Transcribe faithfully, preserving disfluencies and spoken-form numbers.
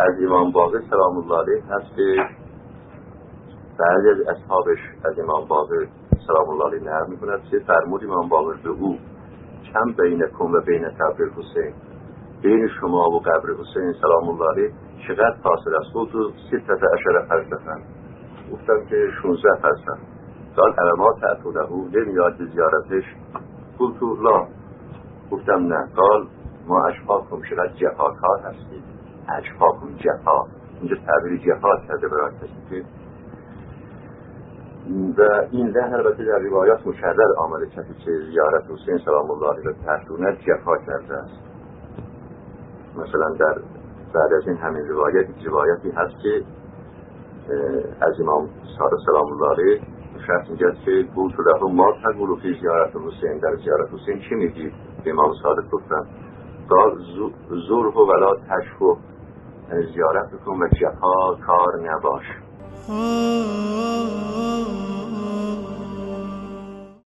از امام باقر سلام الله علیه هست که بعضی از اصحابش از امام باقر سلام الله علیه نقل می‌کنند که فرمود امام باقر به او کم بینکم و بین قبر حسین، بین شما و قبر حسین سلام الله علیه چقدر فاصله است؟ گفت تو ستة عشر فرسخن. گفتم که شانزده فرسخ. قال علما تعتونه نمیاد به زیارتش؟ قلت لا. گفتم نه. قال ما اشفاکم چقدر جفاکار هستید، اشفاکم جفا، اینجا تعبیر جفا کرده برای کسی که و این لحن البته در روایات مشرر آمده کسی که زیارت حسین سلام الله علیه را ترسوند جفا کرده است. مثلا در بعد از این همین روایت روایتی هست که از امام صادق سلام الله علیه شخص اینجاست که بود و له ما تقول فی زیارت حسین، در زیارت حسین چی میگی؟ امام صادق گفتن قال زوره ولا تشفو، زیارت بکن و جفا کار نباش.